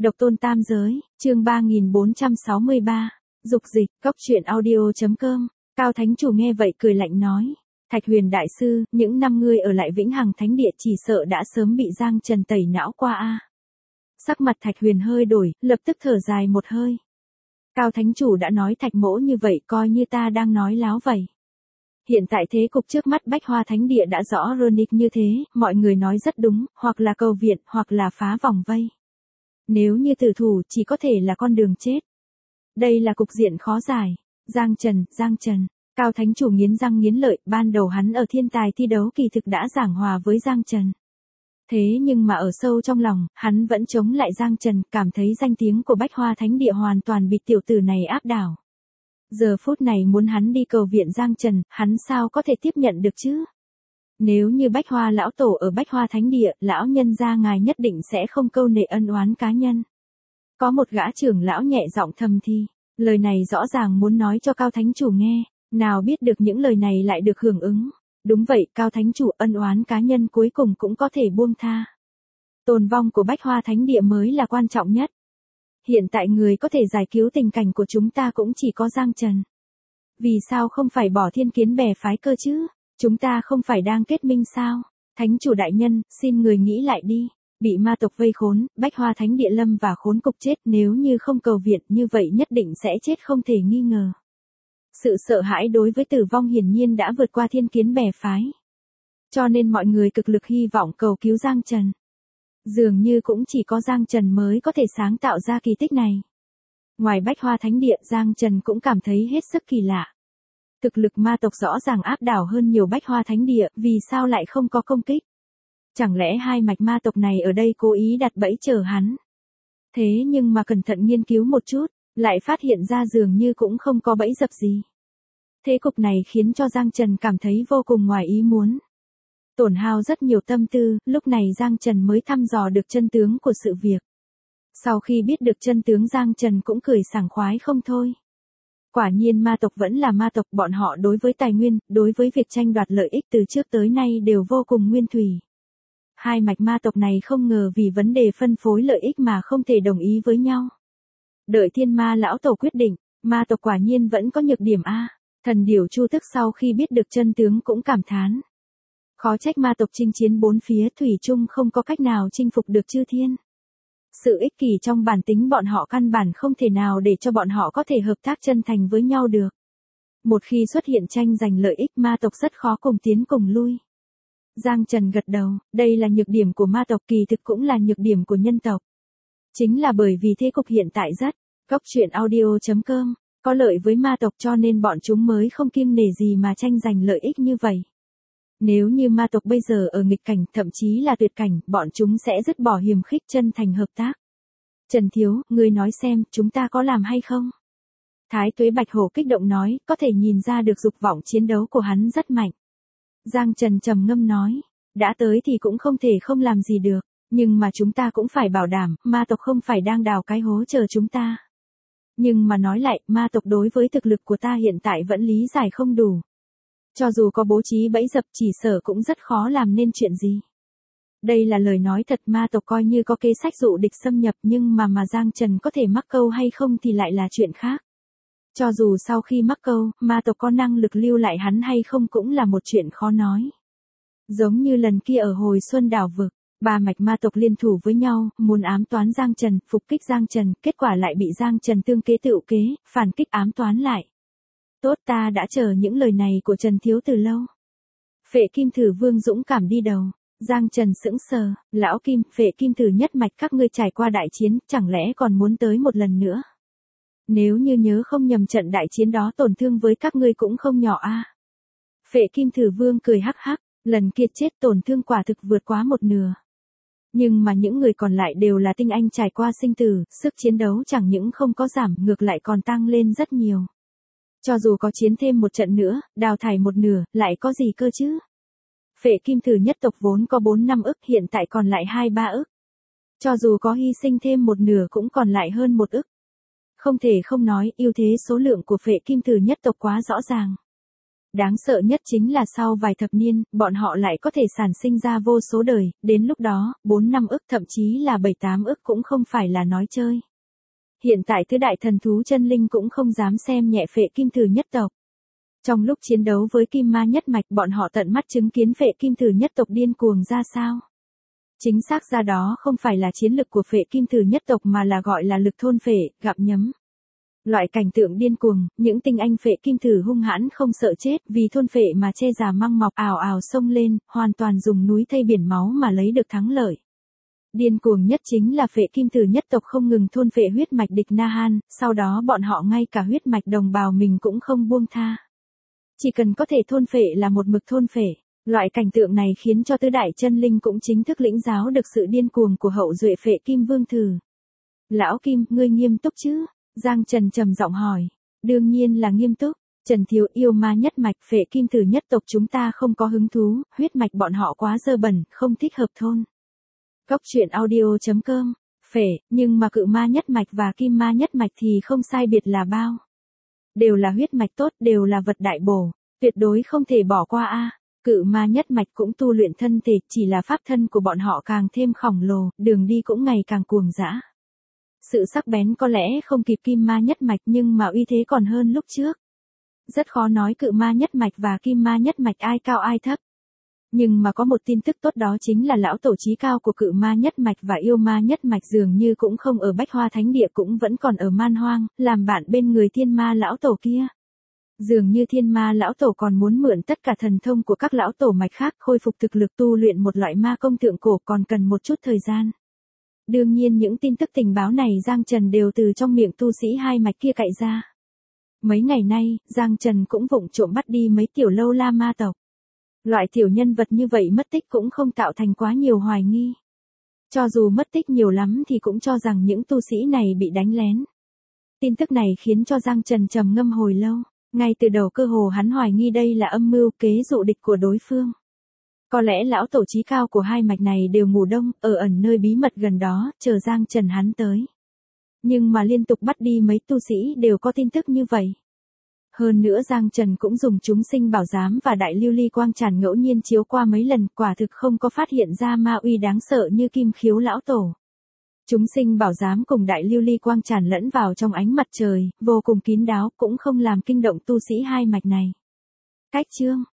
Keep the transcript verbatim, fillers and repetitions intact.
Độc tôn tam giới, chương ba nghìn bốn trăm sáu mươi ba, dục dịch, cốc truyện audio.com, Cao Thánh Chủ nghe vậy cười lạnh nói. Thạch Huyền Đại Sư, những năm ngươi ở lại Vĩnh Hằng Thánh Địa chỉ sợ đã sớm bị Giang Trần tẩy não qua a. Sắc mặt Thạch Huyền hơi đổi, lập tức thở dài một hơi. Cao Thánh Chủ đã nói Thạch Mỗ như vậy coi như ta đang nói láo vậy. Hiện tại thế cục trước mắt Bách Hoa Thánh Địa đã rõ ronic như thế, mọi người nói rất đúng, hoặc là cầu viện, hoặc là phá vòng vây. Nếu như tử thủ chỉ có thể là con đường chết. Đây là cục diện khó giải. Giang Trần, Giang Trần. Cao Thánh Chủ nghiến răng nghiến lợi, ban đầu hắn ở thiên tài thi đấu kỳ thực đã giảng hòa với Giang Trần. Thế nhưng mà ở sâu trong lòng, hắn vẫn chống lại Giang Trần, cảm thấy danh tiếng của Bách Hoa Thánh Địa hoàn toàn bị tiểu tử này áp đảo. Giờ phút này muốn hắn đi cầu viện Giang Trần, hắn sao có thể tiếp nhận được chứ? Nếu như Bách Hoa lão tổ ở Bách Hoa Thánh Địa, lão nhân gia ngài nhất định sẽ không câu nệ ân oán cá nhân. Có một gã trưởng lão nhẹ giọng thầm thì, lời này rõ ràng muốn nói cho Cao Thánh Chủ nghe, nào biết được những lời này lại được hưởng ứng. Đúng vậy, Cao Thánh Chủ, ân oán cá nhân cuối cùng cũng có thể buông tha. Tồn vong của Bách Hoa Thánh Địa mới là quan trọng nhất. Hiện tại người có thể giải cứu tình cảnh của chúng ta cũng chỉ có Giang Trần. Vì sao không phải bỏ thiên kiến bè phái cơ chứ? Chúng ta không phải đang kết minh sao? Thánh Chủ đại nhân, xin người nghĩ lại đi. Bị ma tộc vây khốn, Bách Hoa Thánh Địa lâm và khốn cục chết, nếu như không cầu viện như vậy nhất định sẽ chết không thể nghi ngờ. Sự sợ hãi đối với tử vong hiển nhiên đã vượt qua thiên kiến bè phái. Cho nên mọi người cực lực hy vọng cầu cứu Giang Trần. Dường như cũng chỉ có Giang Trần mới có thể sáng tạo ra kỳ tích này. Ngoài Bách Hoa Thánh Địa, Giang Trần cũng cảm thấy hết sức kỳ lạ. Thực lực ma tộc rõ ràng áp đảo hơn nhiều Bách Hoa Thánh Địa, vì sao lại không có công kích? Chẳng lẽ hai mạch ma tộc này ở đây cố ý đặt bẫy chờ hắn? Thế nhưng mà cẩn thận nghiên cứu một chút, lại phát hiện ra dường như cũng không có bẫy dập gì. Thế cục này khiến cho Giang Trần cảm thấy vô cùng ngoài ý muốn. Tổn hao rất nhiều tâm tư, lúc này Giang Trần mới thăm dò được chân tướng của sự việc. Sau khi biết được chân tướng Giang Trần cũng cười sảng khoái không thôi. Quả nhiên ma tộc vẫn là ma tộc, bọn họ đối với tài nguyên, đối với việc tranh đoạt lợi ích từ trước tới nay đều vô cùng nguyên thủy. Hai mạch ma tộc này không ngờ vì vấn đề phân phối lợi ích mà không thể đồng ý với nhau. Đợi thiên ma lão tổ quyết định, ma tộc quả nhiên vẫn có nhược điểm a. Thần điểu Chu Tức sau khi biết được chân tướng cũng cảm thán. Khó trách ma tộc chinh chiến bốn phía thủy chung không có cách nào chinh phục được chư thiên. Sự ích kỷ trong bản tính bọn họ căn bản không thể nào để cho bọn họ có thể hợp tác chân thành với nhau được. Một khi xuất hiện tranh giành lợi ích ma tộc rất khó cùng tiến cùng lui. Giang Trần gật đầu, đây là nhược điểm của ma tộc, kỳ thực cũng là nhược điểm của nhân tộc. Chính là bởi vì thế cục hiện tại rất, cốc truyện audio.com, có lợi với ma tộc cho nên bọn chúng mới không kiêng nể gì mà tranh giành lợi ích như vậy. Nếu như ma tộc bây giờ ở nghịch cảnh, thậm chí là tuyệt cảnh, bọn chúng sẽ dứt bỏ hiềm khích chân thành hợp tác. Trần Thiếu, ngươi nói xem, chúng ta có làm hay không? Thái Tuế Bạch Hổ kích động nói, có thể nhìn ra được dục vọng chiến đấu của hắn rất mạnh. Giang Trần trầm ngâm nói, đã tới thì cũng không thể không làm gì được, nhưng mà chúng ta cũng phải bảo đảm, ma tộc không phải đang đào cái hố chờ chúng ta. Nhưng mà nói lại, ma tộc đối với thực lực của ta hiện tại vẫn lý giải không đủ. Cho dù có bố trí bẫy dập chỉ sở cũng rất khó làm nên chuyện gì. Đây là lời nói thật, ma tộc coi như có kế sách dụ địch xâm nhập, nhưng mà mà Giang Trần có thể mắc câu hay không thì lại là chuyện khác. Cho dù sau khi mắc câu, ma tộc có năng lực lưu lại hắn hay không cũng là một chuyện khó nói. Giống như lần kia ở hồi Xuân Đảo Vực, ba mạch ma tộc liên thủ với nhau, muốn ám toán Giang Trần, phục kích Giang Trần, kết quả lại bị Giang Trần tương kế tựu kế, phản kích ám toán lại. Tốt, ta đã chờ những lời này của Trần Thiếu từ lâu. Phệ Kim Thử Vương dũng cảm đi đầu. Giang Trần sững sờ, lão Kim, Phệ Kim Thử nhất mạch các ngươi trải qua đại chiến, chẳng lẽ còn muốn tới một lần nữa? Nếu như nhớ không nhầm trận đại chiến đó tổn thương với các ngươi cũng không nhỏ a. À. Phệ Kim Thử Vương cười hắc hắc, lần kia chết tổn thương quả thực vượt quá một nửa. Nhưng mà những người còn lại đều là tinh anh trải qua sinh tử, sức chiến đấu chẳng những không có giảm, ngược lại còn tăng lên rất nhiều. Cho dù có chiến thêm một trận nữa, đào thải một nửa, lại có gì cơ chứ? Phệ Kim Thử nhất tộc vốn có bốn năm ức, hiện tại còn lại hai ba ức. Cho dù có hy sinh thêm một nửa cũng còn lại hơn một ức. Không thể không nói, ưu thế số lượng của Phệ Kim Thử nhất tộc quá rõ ràng. Đáng sợ nhất chính là sau vài thập niên, bọn họ lại có thể sản sinh ra vô số đời, đến lúc đó, bốn năm ức thậm chí là bảy tám ức cũng không phải là nói chơi. Hiện tại tứ đại thần thú chân linh cũng không dám xem nhẹ phệ kim thử nhất tộc. Trong lúc chiến đấu với kim ma nhất mạch bọn họ tận mắt chứng kiến phệ kim thử nhất tộc điên cuồng ra sao. Chính xác ra đó không phải là chiến lực của phệ kim thử nhất tộc mà là gọi là lực thôn phệ, gặm nhấm. Loại cảnh tượng điên cuồng, những tinh anh phệ kim thử hung hãn không sợ chết vì thôn phệ mà che già măng mọc ào ào xông lên, hoàn toàn dùng núi thây biển máu mà lấy được thắng lợi. Điên cuồng nhất chính là phệ kim thử nhất tộc không ngừng thôn phệ huyết mạch địch Na Han, sau đó bọn họ ngay cả huyết mạch đồng bào mình cũng không buông tha. Chỉ cần có thể thôn phệ là một mực thôn phệ. Loại cảnh tượng này khiến cho tứ đại chân linh cũng chính thức lĩnh giáo được sự điên cuồng của hậu duệ phệ kim vương thử. Lão Kim, ngươi nghiêm túc chứ? Giang Trần trầm giọng hỏi. Đương nhiên là nghiêm túc. Trần Thiếu, yêu ma nhất mạch phệ kim thử nhất tộc chúng ta không có hứng thú, huyết mạch bọn họ quá dơ bẩn, không thích hợp thôn. Cốc truyện audio chấm com. Phệ, nhưng mà cự ma nhất mạch và kim ma nhất mạch thì không sai biệt là bao. Đều là huyết mạch tốt, đều là vật đại bổ, tuyệt đối không thể bỏ qua a. Cự ma nhất mạch cũng tu luyện thân thể, chỉ là pháp thân của bọn họ càng thêm khổng lồ, đường đi cũng ngày càng cuồng dã. Sự sắc bén có lẽ không kịp kim ma nhất mạch nhưng mà uy thế còn hơn lúc trước. Rất khó nói cự ma nhất mạch và kim ma nhất mạch ai cao ai thấp. Nhưng mà có một tin tức tốt đó chính là lão tổ chí cao của cự ma nhất mạch và yêu ma nhất mạch dường như cũng không ở Bách Hoa Thánh Địa cũng vẫn còn ở Man Hoang, làm bạn bên người thiên ma lão tổ kia. Dường như thiên ma lão tổ còn muốn mượn tất cả thần thông của các lão tổ mạch khác khôi phục thực lực tu luyện một loại ma công thượng cổ còn cần một chút thời gian. Đương nhiên những tin tức tình báo này Giang Trần đều từ trong miệng tu sĩ hai mạch kia cậy ra. Mấy ngày nay, Giang Trần cũng vụng trộm bắt đi mấy tiểu lâu la ma tộc. Loại tiểu nhân vật như vậy mất tích cũng không tạo thành quá nhiều hoài nghi. Cho dù mất tích nhiều lắm thì cũng cho rằng những tu sĩ này bị đánh lén. Tin tức này khiến cho Giang Trần trầm ngâm hồi lâu. Ngay từ đầu cơ hồ hắn hoài nghi đây là âm mưu kế dụ địch của đối phương. Có lẽ lão tổ chí cao của hai mạch này đều ngủ đông, ở ẩn nơi bí mật gần đó, chờ Giang Trần hắn tới. Nhưng mà liên tục bắt đi mấy tu sĩ đều có tin tức như vậy. Hơn nữa Giang Trần cũng dùng chúng sinh bảo giám và đại lưu ly quang tràn ngẫu nhiên chiếu qua mấy lần, quả thực không có phát hiện ra ma uy đáng sợ như kim khiếu lão tổ. Chúng sinh bảo giám cùng đại lưu ly quang tràn lẫn vào trong ánh mặt trời, vô cùng kín đáo, cũng không làm kinh động tu sĩ hai mạch này. Cách chương